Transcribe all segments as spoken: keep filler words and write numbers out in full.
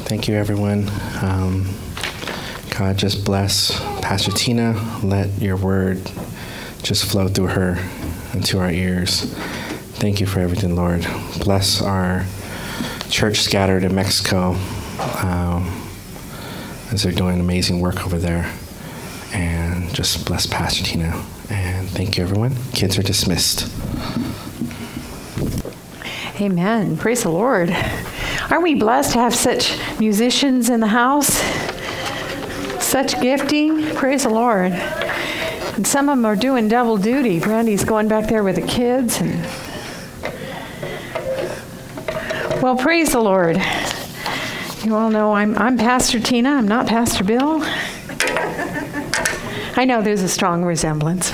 Thank you, everyone. Um, God, just bless Pastor Tina. Let your word just flow through her into our ears. Thank you for everything, Lord. Bless our church scattered in Mexico um, as they're doing amazing work over there. And just bless Pastor Tina. And thank you, everyone. Kids are dismissed. Amen. Praise the Lord. Aren't we blessed to have such musicians in the house? Such gifting. Praise the Lord. And some of them are doing double duty. Brandy's going back there with the kids. And well, praise the Lord. You all know I'm I'm Pastor Tina. I'm not Pastor Bill. I know there's a strong resemblance.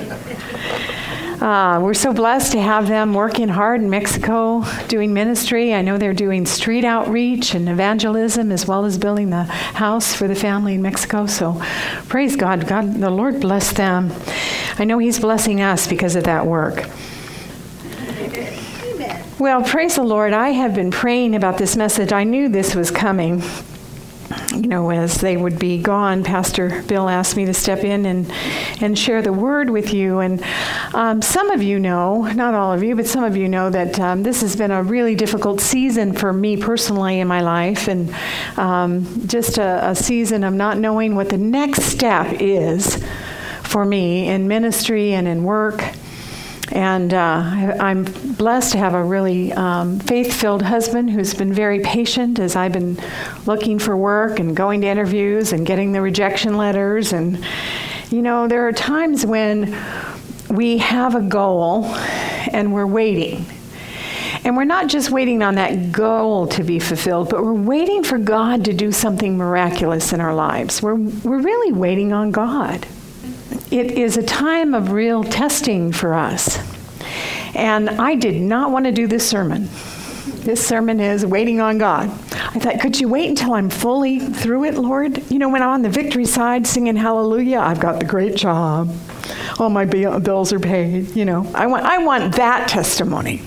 Uh, we're so blessed to have them working hard in Mexico, doing ministry. I know they're doing street outreach and evangelism as well as building the house for the family in Mexico. So praise God. God, the Lord bless them. I know He's blessing us because of that work. Amen. Well, praise the Lord. I have been praying about this message. I knew this was coming. You know, as they would be gone, Pastor Bill asked me to step in and, and share the word with you. And um, some of you know, not all of you, but some of you know that um, this has been a really difficult season for me personally in my life. And um, just a, a season of not knowing what the next step is for me in ministry and in work. And uh, I, I'm blessed to have a really um, faith-filled husband who's been very patient as I've been looking for work and going to interviews and getting the rejection letters. And, you know, there are times when we have a goal and we're waiting. And we're not just waiting on that goal to be fulfilled, but we're waiting for God to do something miraculous in our lives. We're, we're really waiting on God. It is a time of real testing for us. And I did not want to do this sermon. This sermon is waiting on God. I thought, could you wait until I'm fully through it, Lord? You know, when I'm on the victory side singing hallelujah, I've got the great job. All my bills are paid. You know, I want, I want that testimony.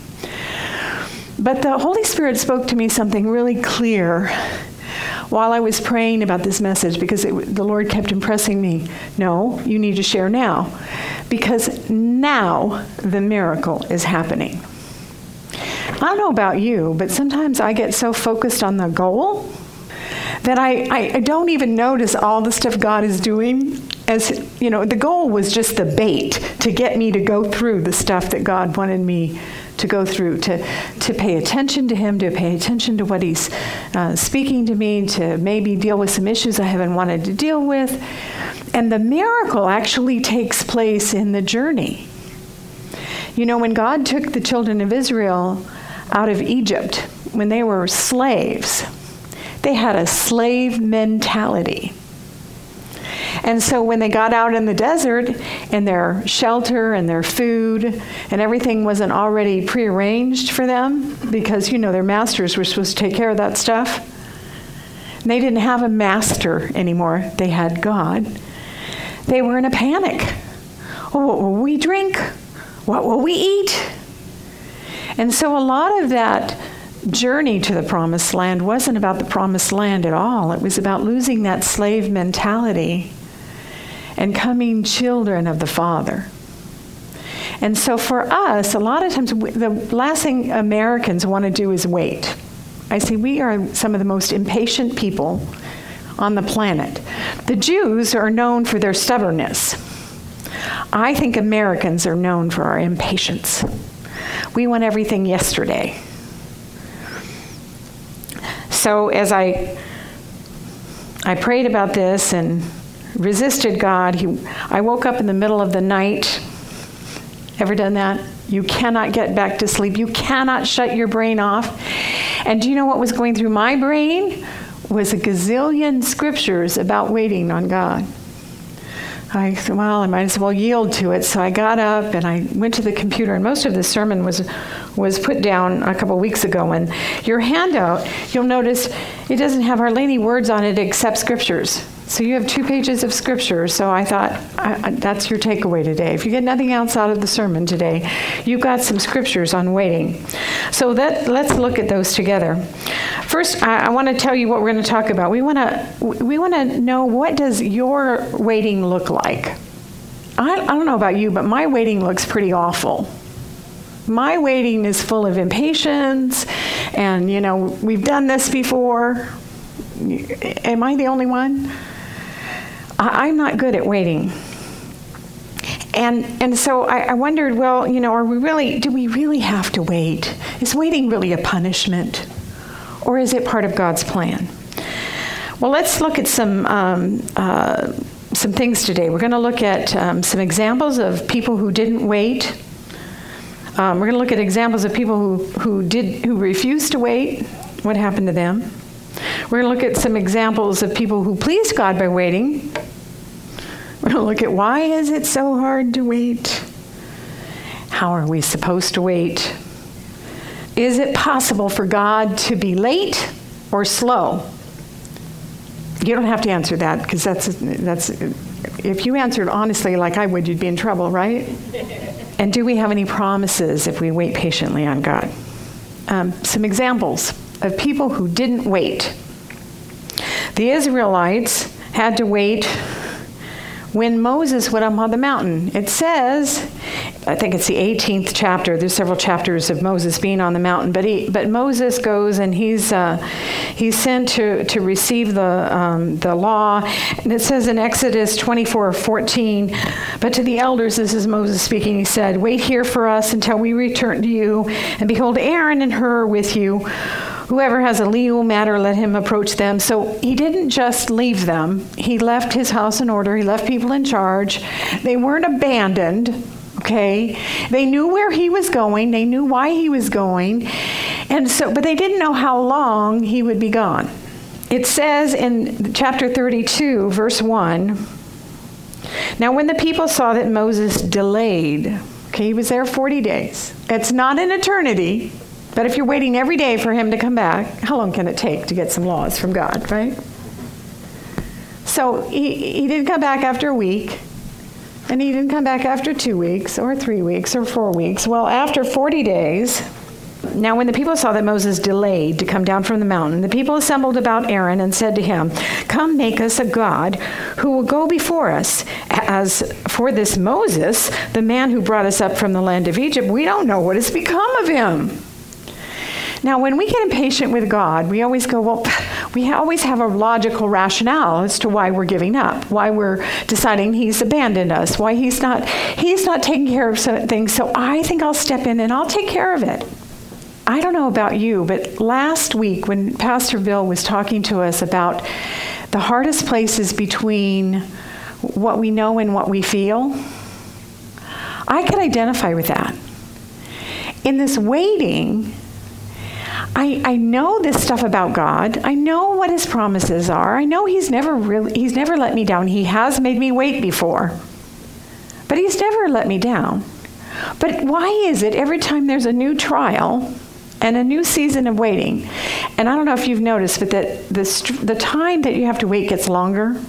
But the Holy Spirit spoke to me something really clear while I was praying about this message, because it, the Lord kept impressing me, no, you need to share now, because now the miracle is happening. I don't know about you, but sometimes I get so focused on the goal that I, I, I don't even notice all the stuff God is doing. As you know, the goal was just the bait to get me to go through the stuff that God wanted me to go through, to, to pay attention to Him, to pay attention to what He's uh, speaking to me, to maybe deal with some issues I haven't wanted to deal with. And the miracle actually takes place in the journey. You know, when God took the children of Israel out of Egypt, when they were slaves, they had a slave mentality. And so when they got out in the desert and their shelter and their food and everything wasn't already prearranged for them, because, you know, their masters were supposed to take care of that stuff. And they didn't have a master anymore. They had God. They were in a panic. Oh, what will we drink? What will we eat? And so a lot of that journey to the promised land wasn't about the promised land at all. It was about losing that slave mentality and coming children of the Father. And so for us, a lot of times, the last thing Americans want to do is wait. I see we are some of the most impatient people on the planet. The Jews are known for their stubbornness. I think Americans are known for our impatience. We want everything yesterday. So as I I prayed about this and resisted God, he, I woke up in the middle of the night. Ever done that? You cannot get back to sleep. You cannot shut your brain off. And do you know what was going through my brain? Was a gazillion scriptures about waiting on God. I said, well, I might as well yield to it. So I got up and I went to the computer, and most of the sermon was was put down a couple weeks ago. And your handout, you'll notice it doesn't have hardly any words on it except scriptures. So you have two pages of scripture. So I thought I, I, that's your takeaway today. If you get nothing else out of the sermon today, you've got some scriptures on waiting. So that, let's look at those together. First, I, I want to tell you what we're going to talk about. We want to we want to know, what does your waiting look like? I, I don't know about you, but my waiting looks pretty awful. My waiting is full of impatience, and you know, we've done this before. Am I the only one? I'm not good at waiting. And and so I, I wondered, well, you know, are we really, do we really have to wait? Is waiting really a punishment? Or is it part of God's plan? Well, let's look at some um, uh, some things today. We're going to look at um, some examples of people who didn't wait. Um, we're going to look at examples of people who, who did who refused to wait. What happened to them? We're going to look at some examples of people who pleased God by waiting. We're going to look at, why is it so hard to wait? How are we supposed to wait? Is it possible for God to be late or slow? You don't have to answer that, because that's that's if you answered honestly like I would, you'd be in trouble, right? And do we have any promises if we wait patiently on God? Um, some examples of people who didn't wait. The Israelites had to wait when Moses went up on the mountain. It says, I think it's the eighteenth chapter. There's several chapters of Moses being on the mountain, but he, but Moses goes and he's uh, he's sent to to receive the um, the law. And it says in Exodus twenty-four fourteen, but to the elders, this is Moses speaking. He said, "Wait here for us until we return to you, and behold, Aaron and Hur with you. Whoever has a legal matter, let him approach them." So he didn't just leave them. He left his house in order. He left people in charge. They weren't abandoned, okay? They knew where he was going. They knew why he was going. And so, but they didn't know how long he would be gone. It says in chapter thirty-two, verse one, "Now when the people saw that Moses delayed," okay, he was there forty days. It's not an eternity. But if you're waiting every day for him to come back, how long can it take to get some laws from God, right? So he, he didn't come back after a week, and he didn't come back after two weeks, or three weeks, or four weeks. Well, after forty days, now when the people saw that Moses delayed to come down from the mountain, the people assembled about Aaron and said to him, "Come, make us a god who will go before us. As for this Moses, the man who brought us up from the land of Egypt, we don't know what has become of him." Now, when we get impatient with God, we always go, well, we always have a logical rationale as to why we're giving up, why we're deciding he's abandoned us, why he's not he's not taking care of certain things. So I think I'll step in and I'll take care of it. I don't know about you, but last week when Pastor Bill was talking to us about the hardest places between what we know and what we feel, I could identify with that. In this waiting, I, I know this stuff about God. I know what his promises are. I know he's never really, he's never let me down. He has made me wait before, but he's never let me down. But why is it every time there's a new trial and a new season of waiting, and I don't know if you've noticed, but that the, the time that you have to wait gets longer?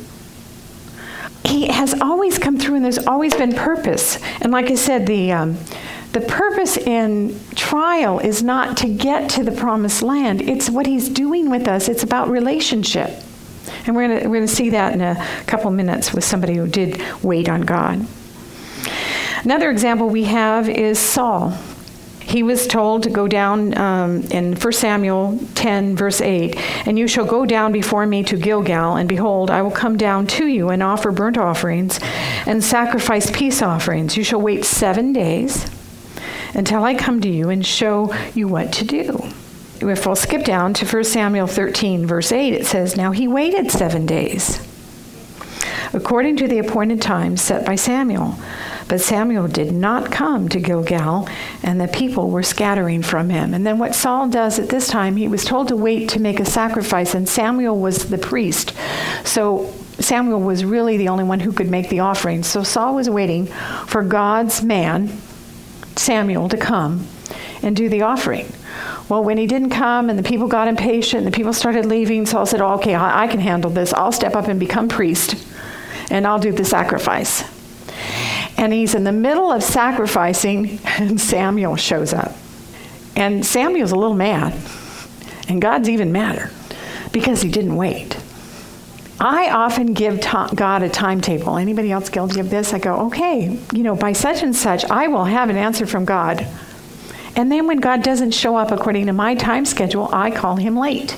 He has always come through, and there's always been purpose. And like I said, the um, The purpose in trial is not to get to the promised land. It's what he's doing with us. It's about relationship. And we're going we're going to see that in a couple minutes with somebody who did wait on God. Another example we have is Saul. He was told to go down um, in First Samuel ten, verse eight, "And you shall go down before me to Gilgal, and behold, I will come down to you and offer burnt offerings and sacrifice peace offerings. You shall wait seven days until I come to you and show you what to do." If we'll skip down to First Samuel thirteen, verse eight, it says, "Now he waited seven days, according to the appointed time set by Samuel. But Samuel did not come to Gilgal, and the people were scattering from him." And then what Saul does at this time, he was told to wait to make a sacrifice, and Samuel was the priest. So Samuel was really the only one who could make the offering. So Saul was waiting for God's man, Samuel, to come and do the offering. Well, when he didn't come and the people got impatient and the people started leaving, Saul said, oh, okay, I, I can handle this. I'll step up and become priest, and I'll do the sacrifice. And he's in the middle of sacrificing, and Samuel shows up. And Samuel's a little mad, and God's even madder because he didn't wait. I often give ta- God a timetable. Anybody else guilty of this? I go, okay, you know, by such and such, I will have an answer from God. And then when God doesn't show up according to my time schedule, I call him late.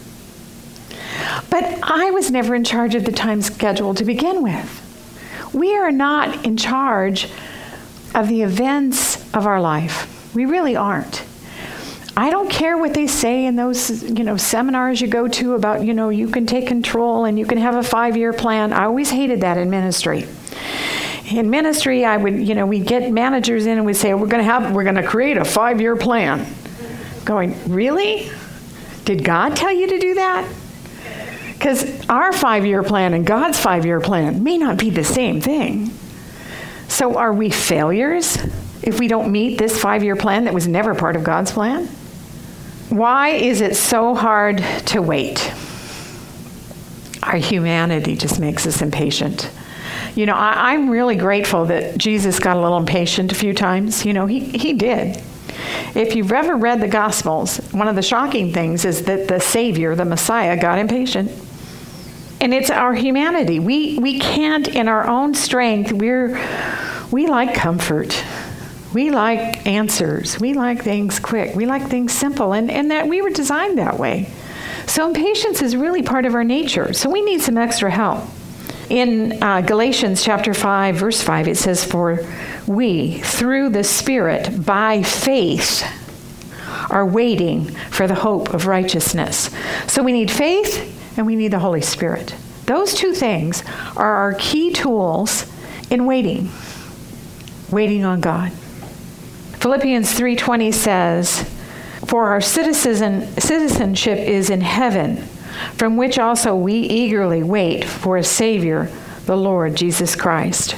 But I was never in charge of the time schedule to begin with. We are not in charge of the events of our life. We really aren't. I don't care what they say in those, you know, seminars you go to about, you know, you can take control and you can have a five-year plan. I always hated that in ministry. In ministry, I would, you know, we'd get managers in and we'd say, we're going to have, we're going to create a five-year plan. Going, really? Did God tell you to do that? Because our five-year plan and God's five-year plan may not be the same thing. So are we failures if we don't meet this five-year plan that was never part of God's plan? Why is it so hard to wait? Our humanity just makes us impatient. You know, I, I'm really grateful that Jesus got a little impatient a few times. You know, he, he did. If you've ever read the Gospels, one of the shocking things is that the Savior, the Messiah, got impatient. And it's our humanity. We we can't, in our own strength, we're we like comfort. We like answers. We like things quick. We like things simple. And, and that we were designed that way. So impatience is really part of our nature. So we need some extra help. In uh, Galatians chapter five, verse five, it says, for we, through the Spirit, by faith, are waiting for the hope of righteousness. So we need faith and we need the Holy Spirit. Those two things are our key tools in waiting, waiting on God. Philippians three twenty says, for our citizen, citizenship is in heaven, from which also we eagerly wait for a Savior, the Lord Jesus Christ.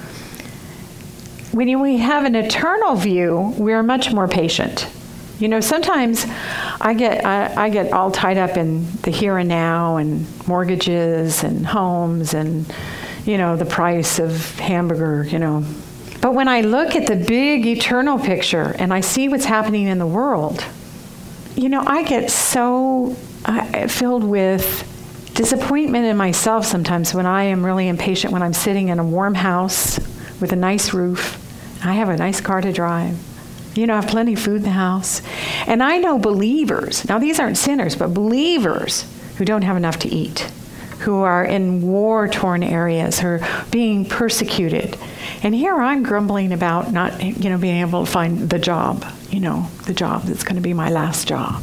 When we have an eternal view, we're much more patient. You know, sometimes I get I, I get all tied up in the here and now and mortgages and homes and, you know, the price of hamburger, you know. But when I look at the big eternal picture and I see what's happening in the world, you know, I get so uh, filled with disappointment in myself sometimes when I am really impatient, when I'm sitting in a warm house with a nice roof. I have a nice car to drive. You know, I have plenty of food in the house. And I know believers, now these aren't sinners, but believers who don't have enough to eat, who are in war-torn areas, who are being persecuted. And here I'm grumbling about not, you know, being able to find the job, you know, the job that's going to be my last job.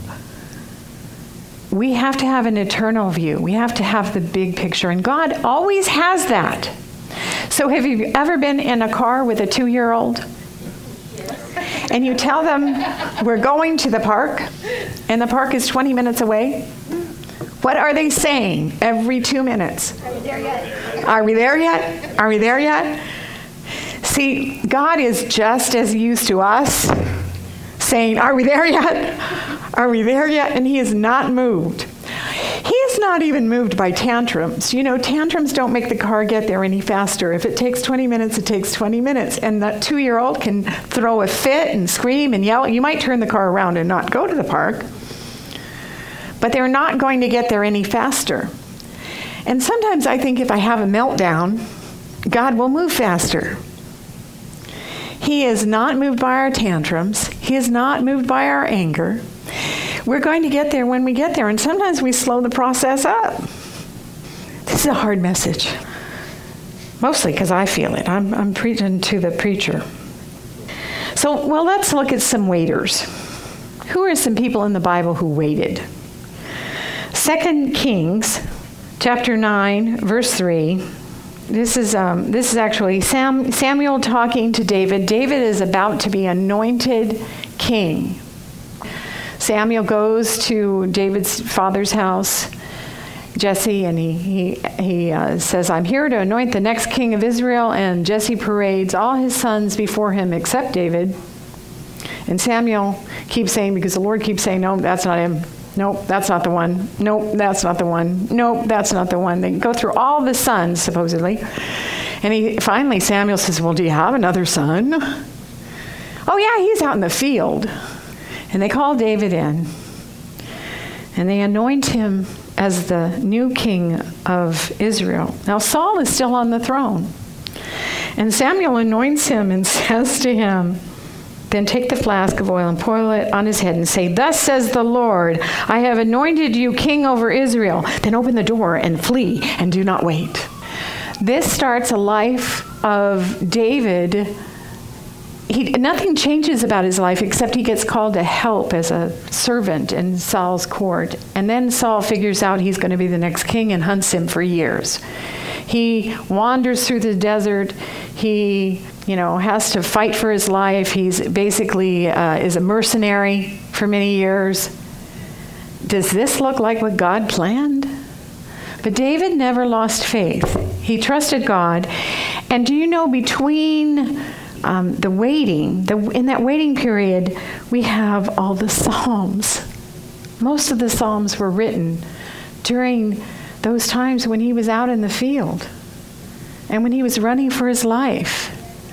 We have to have an eternal view. We have to have the big picture. And God always has that. So have you ever been in a car with a two-year-old? And you tell them, we're going to the park, and the park is twenty minutes away? What are they saying every two minutes? Are we there yet? Are we there yet? Are we there yet? See, God is just as used to us saying, are we there yet? Are we there yet? And he is not moved. He is not even moved by tantrums. You know, tantrums don't make the car get there any faster. If it takes twenty minutes, it takes twenty minutes. And that two-year-old can throw a fit and scream and yell. You might turn the car around and not go to the park. But they're not going to get there any faster. And sometimes I think if I have a meltdown, God will move faster. He is not moved by our tantrums. He is not moved by our anger. We're going to get there when we get there, and sometimes we slow the process up. This is a hard message, mostly because I feel it. I'm, I'm preaching to the preacher. So, well, let's look at some waiters. Who are some people in the Bible who waited? Second Kings, chapter nine, verse three. This is um, this is actually Sam, Samuel talking to David. David is about to be anointed king. Samuel goes to David's father's house, Jesse, and he he, he uh, says, I'm here to anoint the next king of Israel. And Jesse parades all his sons before him except David. And Samuel keeps saying, because the Lord keeps saying, no, that's not him. Nope, that's not the one. Nope, that's not the one. Nope, that's not the one. They go through all the sons, supposedly. And he finally, Samuel says, well, do you have another son? Oh, yeah, he's out in the field. And they call David in. And they anoint him as the new king of Israel. Now, Saul is still on the throne. And Samuel anoints him and says to him, then take the flask of oil and pour it on his head and say, thus says the Lord, I have anointed you king over Israel. Then open the door and flee and do not wait. This starts a life of David. He, nothing changes about his life except he gets called to help as a servant in Saul's court. And then Saul figures out he's going to be the next king and hunts him for years. He wanders through the desert. He, you know, has to fight for his life. He's basically uh, is a mercenary for many years. Does this look like what God planned? But David never lost faith. He trusted God. And do you know, between um, the waiting, the, in that waiting period, we have all the Psalms. Most of the Psalms were written during those times when he was out in the field and when he was running for his life.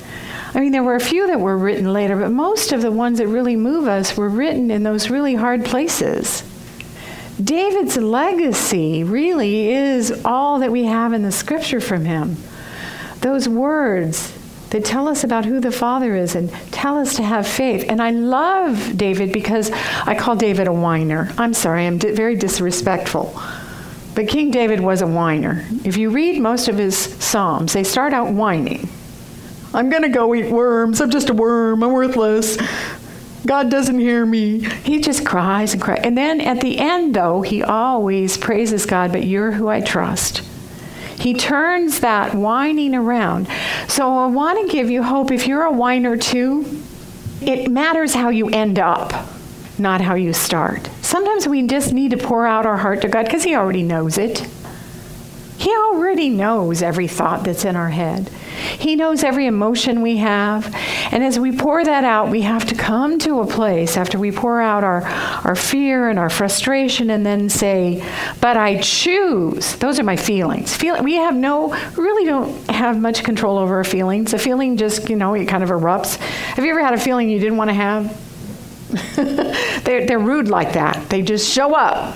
I mean, there were a few that were written later, but most of the ones that really move us were written in those really hard places. David's legacy really is all that we have in the scripture from him. Those words that tell us about who the Father is and tell us to have faith. And I love David because I call David a whiner. I'm sorry, I'm di- very disrespectful. But King David was a whiner. If you read most of his Psalms, they start out whining. I'm going to go eat worms. I'm just a worm. I'm worthless. God doesn't hear me. He just cries and cries. And then at the end, though, he always praises God, but you're who I trust. He turns that whining around. So I want to give you hope. If you're a whiner too, it matters how you end up, not how you start. Sometimes we just need to pour out our heart to God because he already knows it. He already knows every thought that's in our head. He knows every emotion we have. And as we pour that out, we have to come to a place after we pour out our, our fear and our frustration and then say, but I choose. Those are my feelings. Feel, we have no, really don't have much control over our feelings. A feeling just, you know, it kind of erupts. Have you ever had a feeling you didn't want to have? they're, they're rude like that. They just show up.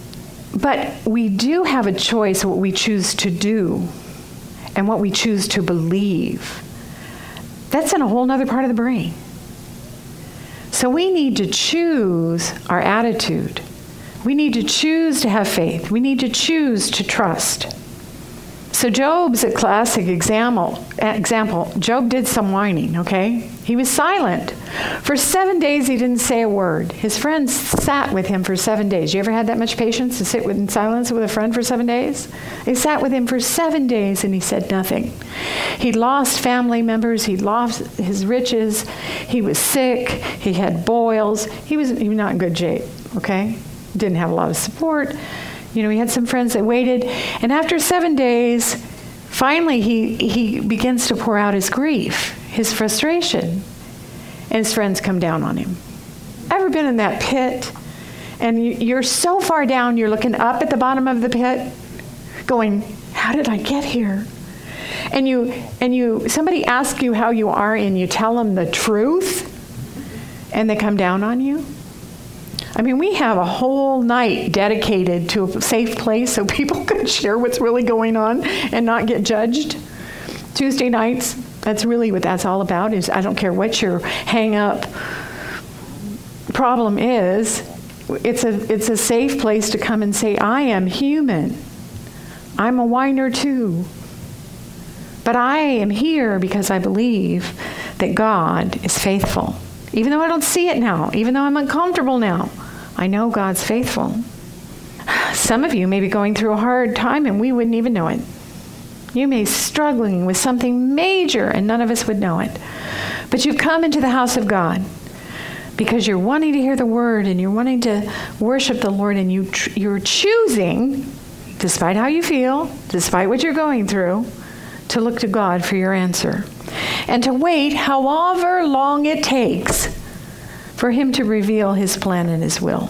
But we do have a choice what we choose to do and what we choose to believe. That's in a whole other part of the brain. So we need to choose our attitude. We need to choose to have faith. We need to choose to trust. So Job's a classic example. Example. Job did some whining, okay? He was silent. For seven days, he didn't say a word. His friends sat with him for seven days. You ever had that much patience to sit in silence with a friend for seven days? They sat with him for seven days, and he said nothing. He'd lost family members. He'd lost his riches. He was sick. He had boils. He was, he was not in good shape, okay? Didn't have a lot of support. You know, he had some friends that waited. And after seven days, finally he, he begins to pour out his grief, his frustration. And his friends come down on him. Ever been in that pit? And you, you're so far down, you're looking up at the bottom of the pit, going, how did I get here? And you, and you, somebody asks you how you are, and you tell them the truth, and they come down on you. I mean, we have a whole night dedicated to a safe place so people can share what's really going on and not get judged. Tuesday nights, that's really what that's all about. Is I don't care what your hang-up problem is, it's a it's a safe place to come and say, I am human. I'm a whiner too. But I am here because I believe that God is faithful. Even though I don't see it now, even though I'm uncomfortable now, I know God's faithful. Some of you may be going through a hard time and we wouldn't even know it. You may be struggling with something major and none of us would know it. But you've come into the house of God because you're wanting to hear the word and you're wanting to worship the Lord, and you tr- you're choosing, despite how you feel, despite what you're going through, to look to God for your answer. And to wait however long it takes for him to reveal his plan and his will.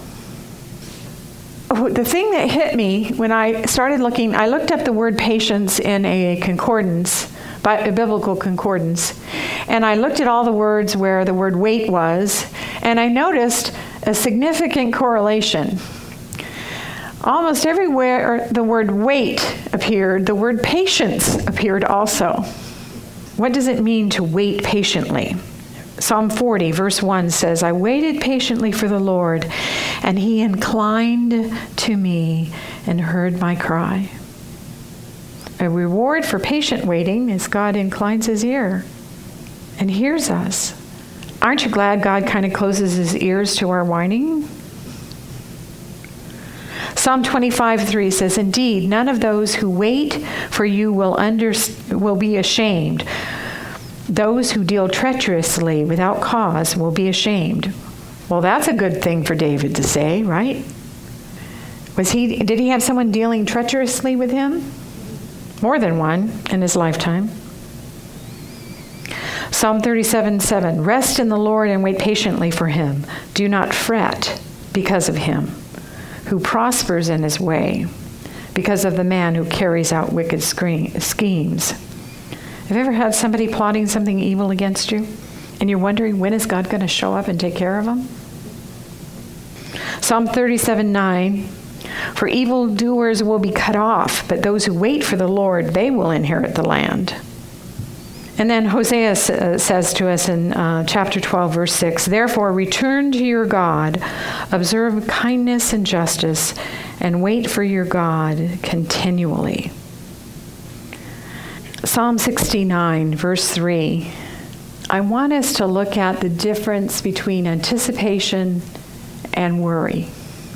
The thing that hit me when I started looking, I looked up the word patience in a concordance, a biblical concordance, and I looked at all the words where the word wait was, and I noticed a significant correlation. Almost everywhere the word wait appeared, the word patience appeared also. What does it mean to wait patiently? Psalm forty, verse one says, I waited patiently for the Lord, and he inclined to me and heard my cry. A reward for patient waiting is God inclines his ear and hears us. Aren't you glad God kind of closes his ears to our whining? Psalm twenty-five, three says, indeed, none of those who wait for you will, under, will be ashamed. Those who deal treacherously without cause will be ashamed. Well, that's a good thing for David to say, right? Was he? Did he have someone dealing treacherously with him? More than one in his lifetime. Psalm thirty-seven, seven, rest in the Lord and wait patiently for him. Do not fret because of him who prospers in his way, because of the man who carries out wicked schemes. Have you ever had somebody plotting something evil against you, and you're wondering, when is God going to show up and take care of them? Psalm thirty-seven, nine, for evildoers will be cut off, but those who wait for the Lord, they will inherit the land. And then Hosea uh, says to us in uh, chapter twelve, verse six, therefore return to your God, observe kindness and justice, and wait for your God continually. Psalm sixty-nine, verse three, I want us to look at the difference between anticipation and worry.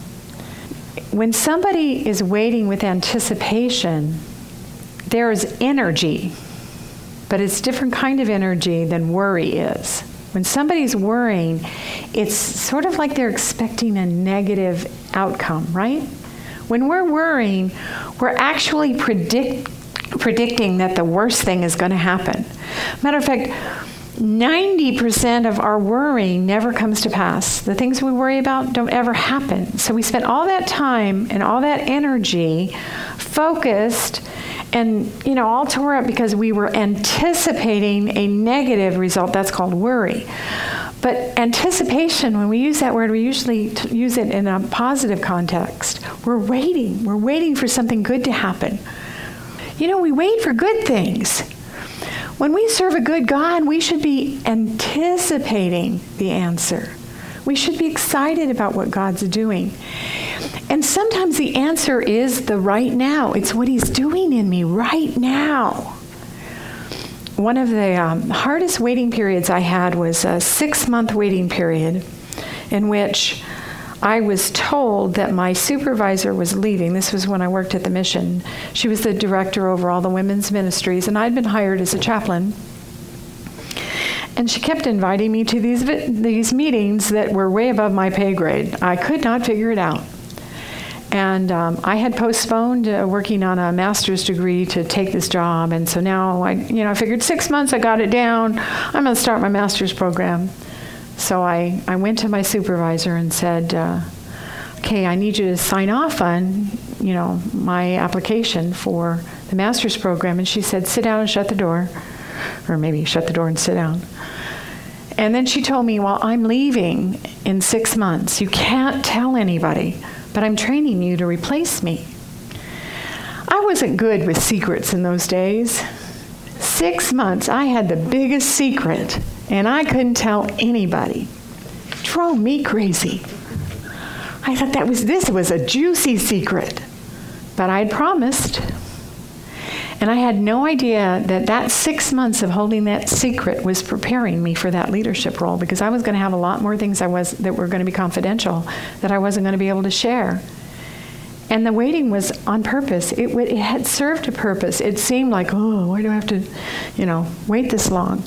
When somebody is waiting with anticipation, there is energy. But it's a different kind of energy than worry is. When somebody's worrying, it's sort of like they're expecting a negative outcome, right? When we're worrying, we're actually predict, predicting that the worst thing is going to happen. Matter of fact, ninety percent of our worrying never comes to pass. The things we worry about don't ever happen. So we spent all that time and all that energy focused and, you know, all tore up because we were anticipating a negative result. That's called worry. But anticipation, when we use that word, we usually t- use it in a positive context. We're waiting. We're waiting for something good to happen. You know, we wait for good things. When we serve a good God, we should be anticipating the answer. We should be excited about what God's doing. And sometimes the answer is the right now. It's what he's doing in me right now. One of the um, hardest waiting periods I had was a six-month waiting period in which I was told that my supervisor was leaving. This was when I worked at the mission. She was the director over all the women's ministries, and I'd been hired as a chaplain. And she kept inviting me to these these meetings that were way above my pay grade. I could not figure it out. And um, I had postponed uh, working on a master's degree to take this job. And so now, I, you know, I figured six months, I got it down. I'm going to start my master's program. So I, I went to my supervisor and said, uh, okay, I need you to sign off on, you know, my application for the master's program. And she said, sit down and shut the door. Or maybe shut the door and sit down. And then she told me, well, I'm leaving in six months. You can't tell anybody, but I'm training you to replace me. I wasn't good with secrets in those days. Six months, I had the biggest secret, and I couldn't tell anybody. It drove me crazy. I thought that was this was a juicy secret, but I'd promised. And I had no idea that that six months of holding that secret was preparing me for that leadership role, because I was going to have a lot more things I was that were going to be confidential that I wasn't going to be able to share. And the waiting was on purpose. It, w- it had served a purpose. It seemed like, oh, why do I have to, you know, wait this long?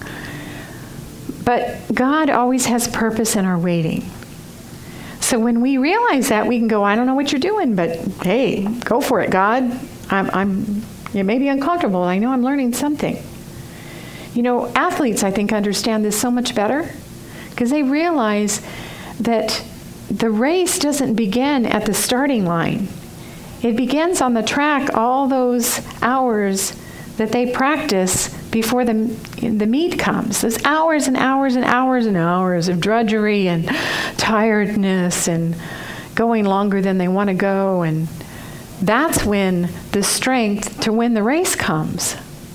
But God always has purpose in our waiting. So when we realize that, we can go, I don't know what you're doing, but hey, go for it, God. I'm... I'm It may be uncomfortable. I know I'm learning something. You know, athletes, I think, understand this so much better because they realize that the race doesn't begin at the starting line. It begins on the track all those hours that they practice before the, the meet comes. There's hours and hours and hours and hours of drudgery and tiredness and going longer than they want to go. And that's when the strength to win the race comes.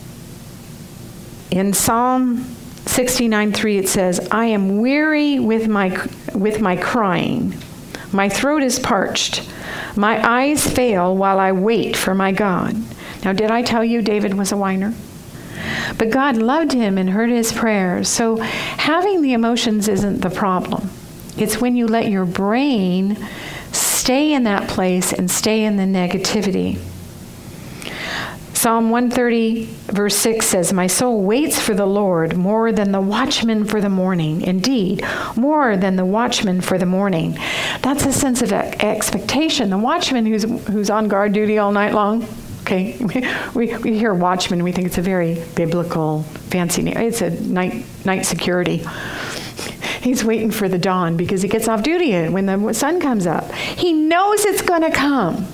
In Psalm sixty-nine three it says, I am weary with my with my crying. My throat is parched. My eyes fail while I wait for my God. Now, did I tell you David was a whiner? But God loved him and heard his prayers. So having the emotions isn't the problem. It's when you let your brain stay in that place and stay in the negativity. Psalm one thirty, verse six says, my soul waits for the Lord more than the watchman for the morning. Indeed, more than the watchman for the morning. That's a sense of expectation. The watchman who's who's on guard duty all night long. Okay, we, we hear watchman, we think it's a very biblical, fancy name. It's a night night security. He's waiting for the dawn because he gets off duty when the sun comes up. He knows it's going to come.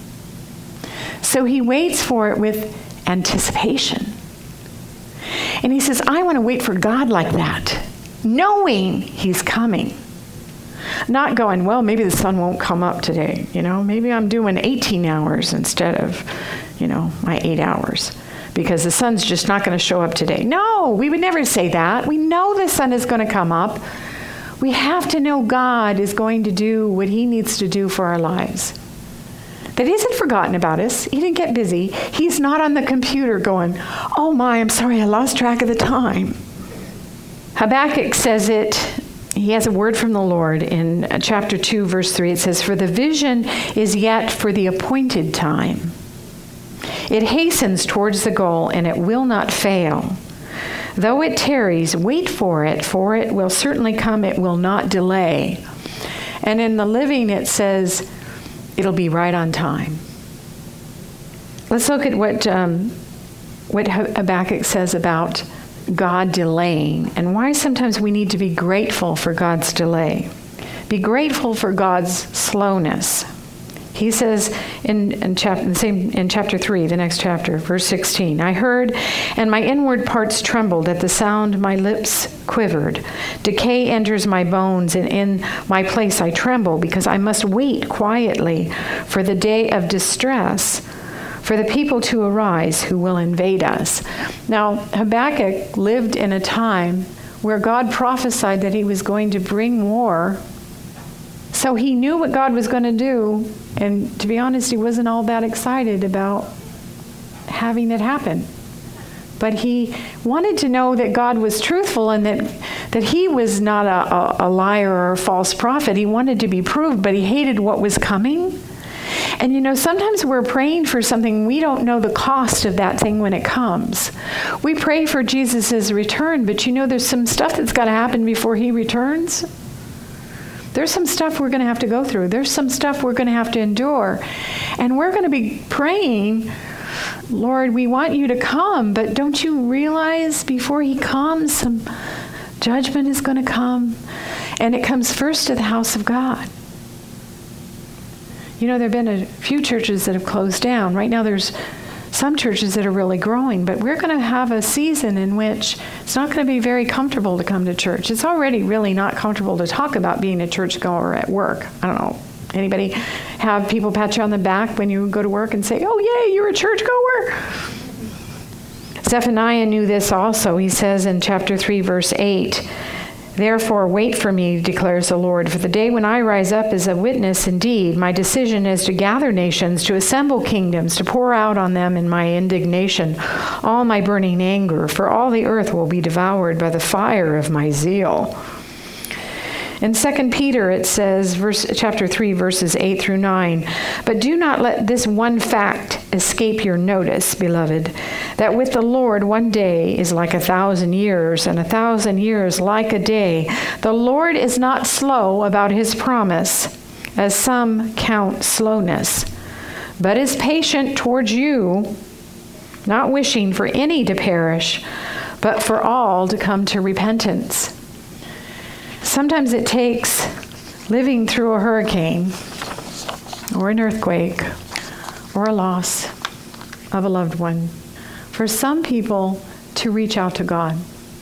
So he waits for it with anticipation. And he says, I want to wait for God like that, knowing he's coming. Not going, well, maybe the sun won't come up today. You know, maybe I'm doing eighteen hours instead of, you know, my eight hours because the sun's just not going to show up today. No, we would never say that. We know the sun is going to come up. We have to know God is going to do what he needs to do for our lives. That he hasn't forgotten about us. He didn't get busy. He's not on the computer going, oh my, I'm sorry, I lost track of the time. Habakkuk says it, he has a word from the Lord in chapter two, verse three. It says, for the vision is yet for the appointed time. It hastens towards the goal, and it will not fail. Though it tarries, wait for it, for it will certainly come, it will not delay. And in the Living, it says, it'll be right on time. Let's look at what um, what Habakkuk says about God delaying and why sometimes we need to be grateful for God's delay. Be grateful for God's slowness. He says in, in, chap- the same, in chapter three, the next chapter, verse sixteen, I heard, and my inward parts trembled at the sound, my lips quivered. Decay enters my bones, and in my place I tremble, because I must wait quietly for the day of distress, for the people to arise who will invade us. Now, Habakkuk lived in a time where God prophesied that he was going to bring war. So he knew what God was going to do, and to be honest, he wasn't all that excited about having it happen. But he wanted to know that God was truthful and that, that he was not a, a, a liar or a false prophet. He wanted to be proved, but he hated what was coming. And you know, sometimes we're praying for something, we don't know the cost of that thing when it comes. We pray for Jesus' return, but you know, there's some stuff that's got to happen before he returns. There's some stuff we're going to have to go through. There's some stuff we're going to have to endure. And we're going to be praying, Lord, we want you to come, but don't you realize before he comes, some judgment is going to come? And it comes first to the house of God. You know, there have been a few churches that have closed down. Right now there's some churches that are really growing, but we're going to have a season in which it's not going to be very comfortable to come to church. It's already really not comfortable to talk about being a churchgoer at work. I don't know. Anybody have people pat you on the back when you go to work and say, oh, yay, you're a churchgoer? Zephaniah knew this also. He says in chapter three, verse eight, therefore, wait for me, declares the Lord, for the day when I rise up is a witness indeed. My decision is to gather nations, to assemble kingdoms, to pour out on them in my indignation all my burning anger, for all the earth will be devoured by the fire of my zeal. In Second Peter, it says, verse, chapter three, verses eight through nine, but do not let this one fact escape your notice, beloved, that with the Lord one day is like a thousand years, and a thousand years like a day. The Lord is not slow about his promise, as some count slowness, but is patient towards you, not wishing for any to perish, but for all to come to repentance. Sometimes it takes living through a hurricane or an earthquake or a loss of a loved one, for some people to reach out to God.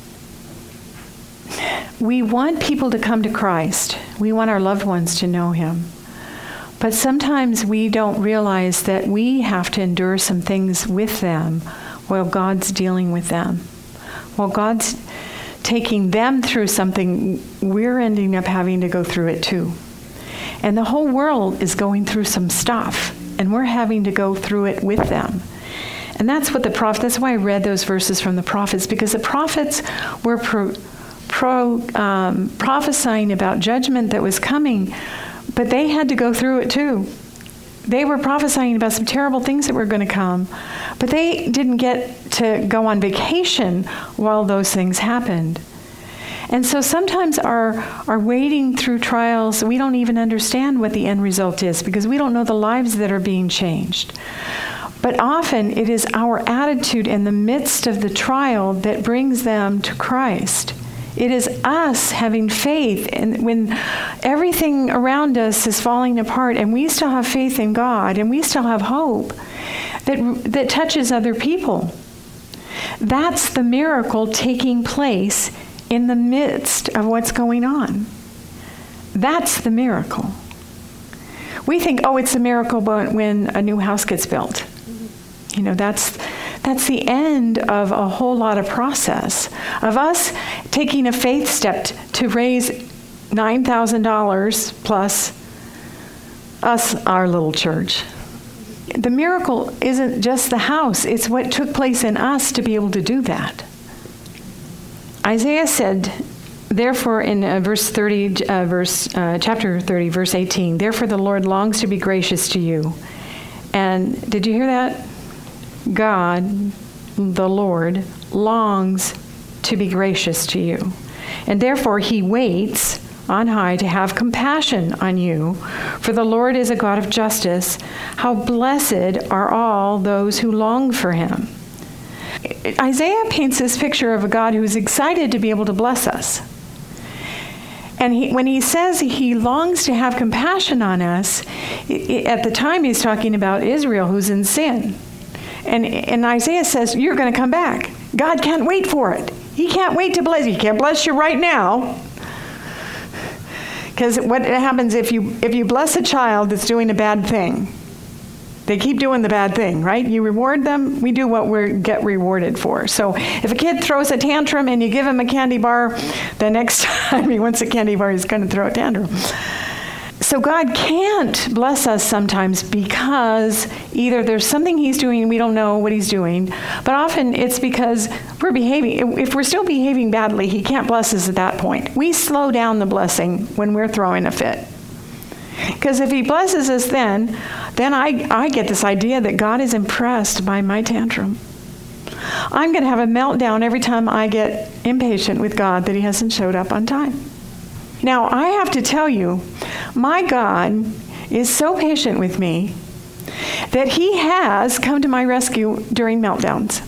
We want people to come to Christ. We want our loved ones to know him. But sometimes we don't realize that we have to endure some things with them while God's dealing with them. While God's taking them through something, we're ending up having to go through it too. And the whole world is going through some stuff, and we're having to go through it with them. And that's what the prophet, that's why I read those verses from the prophets, because the prophets were pro, pro, um, prophesying about judgment that was coming, but they had to go through it too. They were prophesying about some terrible things that were going to come, but they didn't get to go on vacation while those things happened. And so sometimes our, our wading through trials, we don't even understand what the end result is because we don't know the lives that are being changed. But often it is our attitude in the midst of the trial that brings them to Christ. It is us having faith, and when everything around us is falling apart and we still have faith in God and we still have hope that, that touches other people. That's the miracle taking place in the midst of what's going on. That's the miracle. We think, oh, it's a miracle when a new house gets built. You know, that's that's the end of a whole lot of process of us taking a faith step to raise nine thousand dollars plus us, our little church. The miracle isn't just the house, it's what took place in us to be able to do that. Isaiah said, therefore, in uh, verse thirty, uh, verse uh, chapter thirty, verse eighteen, therefore the Lord longs to be gracious to you. And did you hear that? God, the Lord, longs to be gracious to you. And therefore he waits on high to have compassion on you. For the Lord is a God of justice. How blessed are all those who long for him. Isaiah paints this picture of a God who is excited to be able to bless us. And he, when he says he longs to have compassion on us, at the time he's talking about Israel who's in sin. And, and Isaiah says, you're going to come back. God can't wait for it. He can't wait to bless you. He can't bless you right now. Because what happens if you if you bless a child that's doing a bad thing? They keep doing the bad thing, right? You reward them, we do what we get rewarded for. So if a kid throws a tantrum and you give him a candy bar, the next time he wants a candy bar, he's going to throw a tantrum. So God can't bless us sometimes because either there's something he's doing and we don't know what he's doing, but often it's because we're behaving. If we're still behaving badly, he can't bless us at that point. We slow down the blessing when we're throwing a fit. Because if he blesses us then, then I, I get this idea that God is impressed by my tantrum. I'm going to have a meltdown every time I get impatient with God that he hasn't showed up on time. Now, I have to tell you, my God is so patient with me that he has come to my rescue during meltdowns.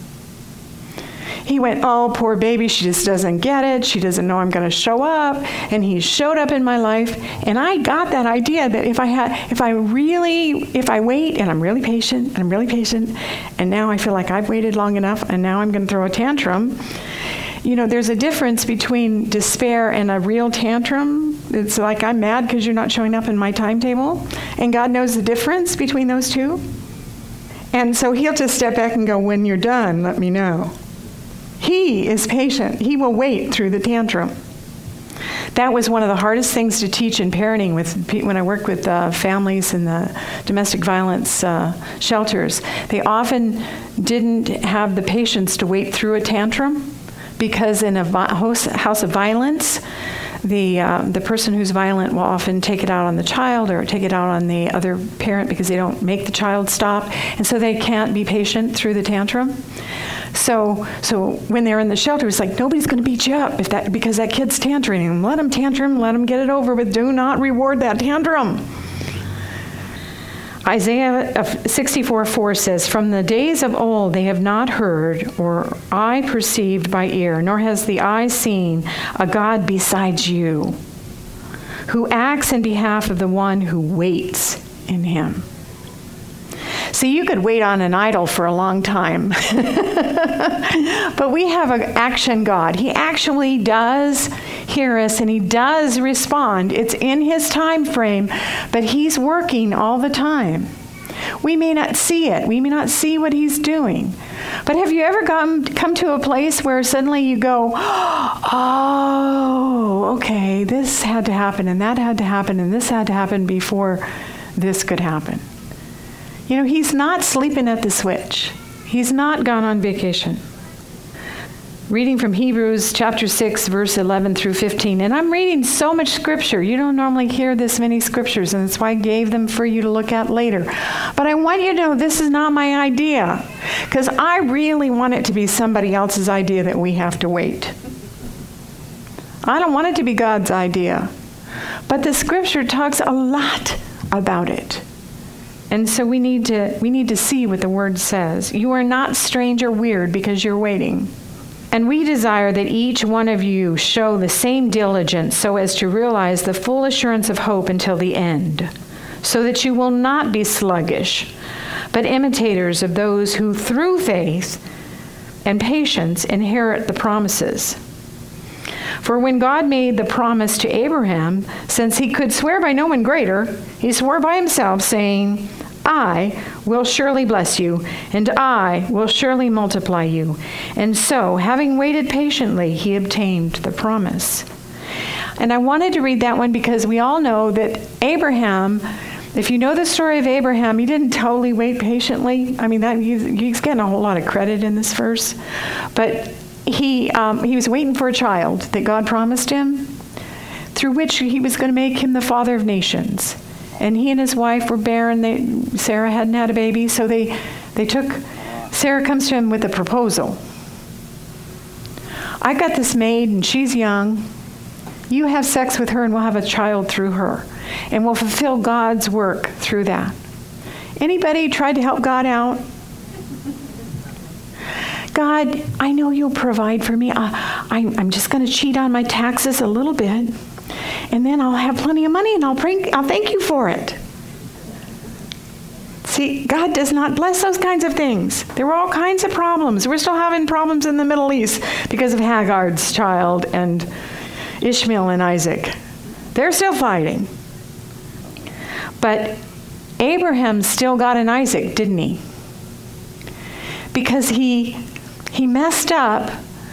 He went, oh, poor baby, she just doesn't get it. She doesn't know I'm going to show up. And he showed up in my life. And I got that idea that if I had, if I really, if I wait and I'm really patient, and I'm really patient, and now I feel like I've waited long enough, and now I'm going to throw a tantrum. You know, there's a difference between despair and a real tantrum. It's like I'm mad because you're not showing up in my timetable. And God knows the difference between those two. And so he'll just step back and go, when you're done, let me know. He is patient. He will wait through the tantrum. That was one of the hardest things to teach in parenting with when I worked with uh, families in the domestic violence uh, shelters. They often didn't have the patience to wait through a tantrum. Because in a vi- house of violence, the uh, the person who's violent will often take it out on the child or take it out on the other parent because they don't make the child stop, and so they can't be patient through the tantrum. So so when they're in the shelter, it's like nobody's going to beat you up if that because that kid's tantruming. Let them tantrum, let them get it over with. Do not reward that tantrum. Isaiah sixty-four four says, from the days of old they have not heard, or eye perceived by ear, nor has the eye seen a God besides you, who acts in behalf of the one who waits in him. See, you could wait on an idol for a long time. But we have an action God. He actually does hear us, and he does respond. It's in his time frame, but he's working all the time. We may not see it. We may not see what he's doing. But have you ever come, come to a place where suddenly you go, oh, okay, this had to happen, and that had to happen, and this had to happen before this could happen? You know, he's not sleeping at the switch. He's not gone on vacation. Reading from Hebrews chapter six, verse eleven through fifteen. And I'm reading so much scripture. You don't normally hear this many scriptures, and that's why I gave them for you to look at later. But I want you to know this is not my idea, because I really want it to be somebody else's idea that we have to wait. I don't want it to be God's idea. But the scripture talks a lot about it. And so we need to we need to see what the word says. You are not strange or weird because you're waiting. And we desire that each one of you show the same diligence so as to realize the full assurance of hope until the end, so that you will not be sluggish, but imitators of those who through faith and patience inherit the promises. For when God made the promise to Abraham, since he could swear by no one greater, he swore by himself, saying, I will surely bless you, and I will surely multiply you. And so, having waited patiently, he obtained the promise. And I wanted to read that one because we all know that Abraham, if you know the story of Abraham, he didn't totally wait patiently. I mean, that he's, he's getting a whole lot of credit in this verse. But he um, he was waiting for a child that God promised him, through which he was going to make him the father of nations. And he and his wife were barren. They, Sarah hadn't had a baby, so they, they took, Sarah comes to him with a proposal. I got this maid, and she's young. You have sex with her, and we'll have a child through her. And we'll fulfill God's work through that. Anybody tried to help God out? God, I know you'll provide for me. I, I, I'm just going to cheat on my taxes a little bit. And then I'll have plenty of money, and I'll bring, I'll thank you for it. See, God does not bless those kinds of things. There were all kinds of problems. We're still having problems in the Middle East because of Hagar's child and Ishmael and Isaac. They're still fighting. But Abraham still got an Isaac, didn't he? Because he, he messed up.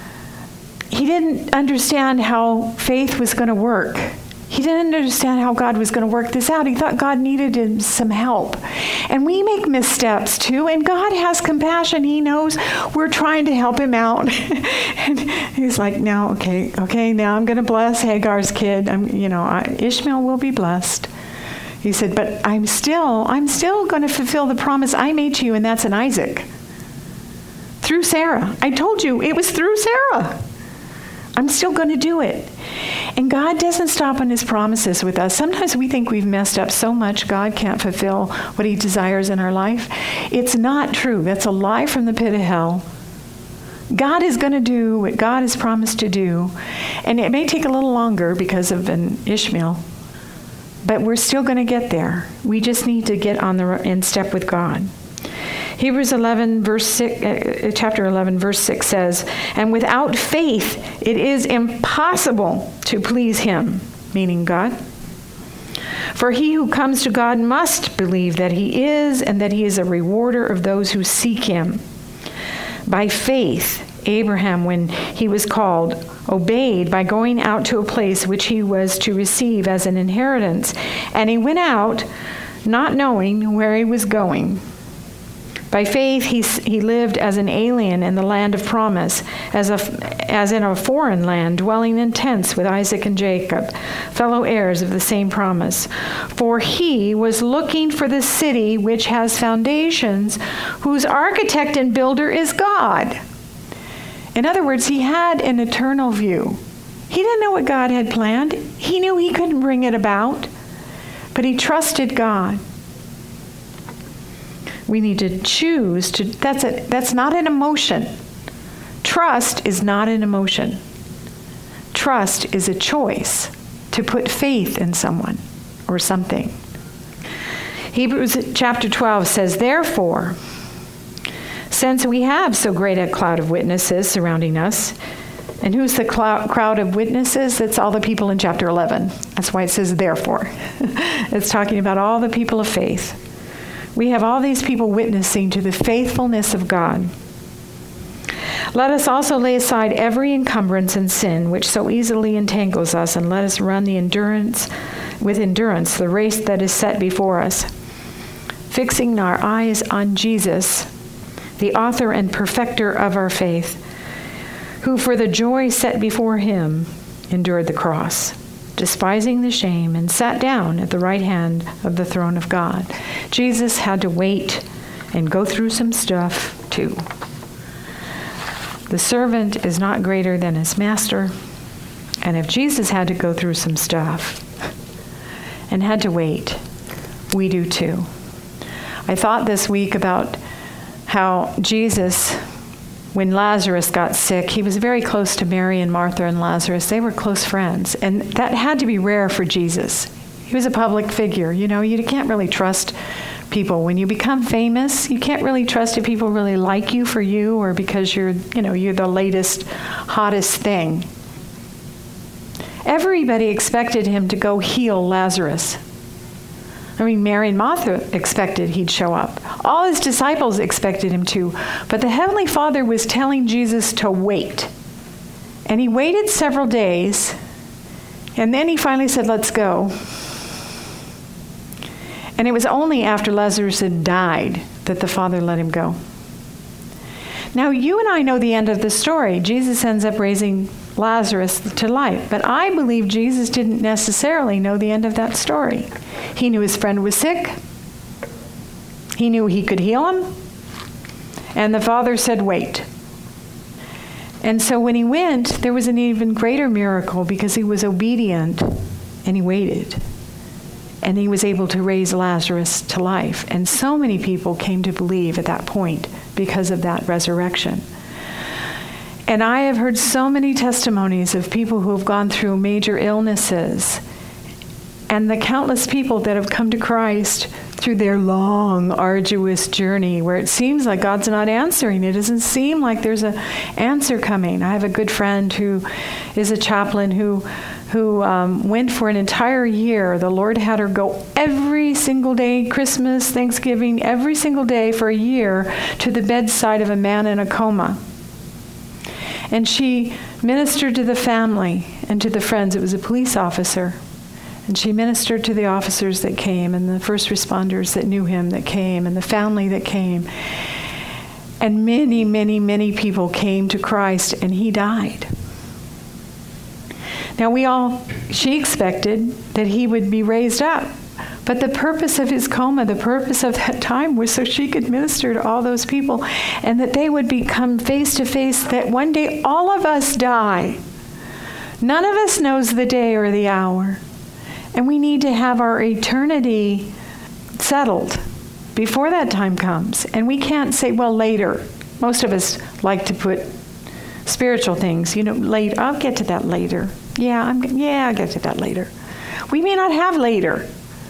He didn't understand how faith was going to work. He didn't understand how God was going to work this out. He thought God needed him some help. And we make missteps too, and God has compassion. He knows we're trying to help him out. And he's like, no, okay, okay, now I'm going to bless Hagar's kid. I'm, you know, I, Ishmael will be blessed. He said, but I'm still, I'm still going to fulfill the promise I made to you, and that's an Isaac. Through Sarah. I told you, it was through Sarah. I'm still going to do it. And God doesn't stop on his promises with us. Sometimes we think we've messed up so much God can't fulfill what he desires in our life. It's not true. That's a lie from the pit of hell. God is going to do what God has promised to do. And it may take a little longer because of an Ishmael, but we're still going to get there. We just need to get on the in step with God. Hebrews eleven, verse six, uh, chapter eleven, verse six says, and without faith, it is impossible to please him, meaning God. For he who comes to God must believe that he is, and that he is a rewarder of those who seek him. By faith, Abraham, when he was called, obeyed by going out to a place which he was to receive as an inheritance. And he went out, not knowing where he was going. By faith, he, he lived as an alien in the land of promise, as, a, as in a foreign land, dwelling in tents with Isaac and Jacob, fellow heirs of the same promise. For he was looking for the city which has foundations, whose architect and builder is God. In other words, he had an eternal view. He didn't know what God had planned. He knew he couldn't bring it about, but he trusted God. We need to choose to, that's a, that's not an emotion. Trust is not an emotion. Trust is a choice. to put faith in someone or something. Hebrews chapter twelve says, therefore, since we have so great a cloud of witnesses surrounding us, and who's the clou- crowd of witnesses? It's all the people in chapter eleven. That's why it says therefore. It's talking about all the people of faith. We have all these people witnessing to the faithfulness of God. Let us also lay aside every encumbrance and sin which so easily entangles us, and let us run the endurance with endurance the race that is set before us, fixing our eyes on Jesus, the author and perfecter of our faith, who for the joy set before him endured the cross, despising the shame, and sat down at the right hand of the throne of God. Jesus had to wait and go through some stuff too. The servant is not greater than his master. And if Jesus had to go through some stuff and had to wait, we do too. I thought this week about how Jesus, when Lazarus got sick, he was very close to Mary and Martha and Lazarus. They were close friends. And that had to be rare for Jesus. He was a public figure. You know, you can't really trust people. When you become famous, you can't really trust if people really like you for you or because you're, you know, you're the latest, hottest thing. Everybody expected him to go heal Lazarus. I mean, Mary and Martha expected he'd show up. All his disciples expected him to. But the Heavenly Father was telling Jesus to wait. And he waited several days. And then he finally said, let's go. And it was only after Lazarus had died that the Father let him go. Now, you and I know the end of the story. Jesus ends up raising Lazarus to life. But I believe Jesus didn't necessarily know the end of that story. He knew his friend was sick. He knew he could heal him. And the Father said, wait. And so when he went, there was an even greater miracle because he was obedient and he waited. And he was able to raise Lazarus to life. And so many people came to believe at that point because of that resurrection. And I have heard so many testimonies of people who have gone through major illnesses and the countless people that have come to Christ through their long, arduous journey where it seems like God's not answering. It doesn't seem like there's an answer coming. I have a good friend who is a chaplain who who um, went for an entire year. The Lord had her go every single day, Christmas, Thanksgiving, every single day for a year to the bedside of a man in a coma. And she ministered to the family and to the friends. It was a police officer. And she ministered to the officers that came and the first responders that knew him that came and the family that came. And many, many, many people came to Christ and he died. Now we all, she expected that he would be raised up. But the purpose of his coma, the purpose of that time was so she could minister to all those people and that they would become face to face that one day all of us die. None of us knows the day or the hour. And we need to have our eternity settled before that time comes. And we can't say, well, later. Most of us like to put spiritual things, you know, later. I'll get to that later. Yeah, I'm, yeah, I'll get to that later. We may not have later.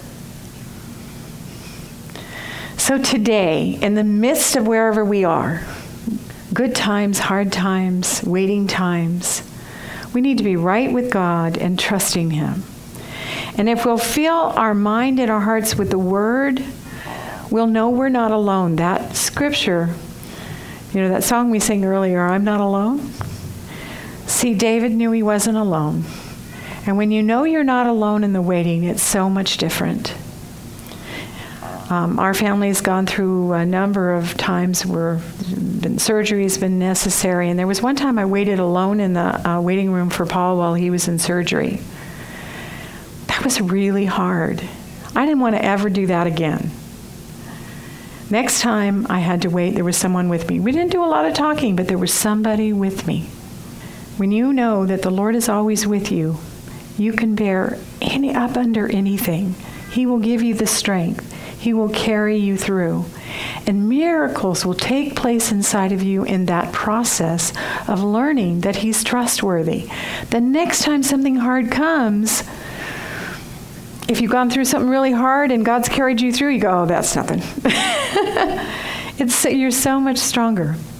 So today, in the midst of wherever we are, good times, hard times, waiting times, we need to be right with God and trusting him. And if we'll fill our mind and our hearts with the Word, we'll know we're not alone. That scripture, you know, that song we sang earlier, I'm not alone. See, David knew he wasn't alone. And when you know you're not alone in the waiting, it's so much different. Um, our family's gone through a number of times where been, surgery has been necessary. And there was one time I waited alone in the uh, waiting room for Paul while he was in surgery. That was really hard. I didn't want to ever do that again. Next time I had to wait, there was someone with me. We didn't do a lot of talking, but there was somebody with me. When you know that the Lord is always with you, you can bear any up under anything. He will give you the strength. He will carry you through. And miracles will take place inside of you in that process of learning that he's trustworthy. The next time something hard comes, if you've gone through something really hard and God's carried you through, you go, oh, that's nothing. It's you're so much stronger.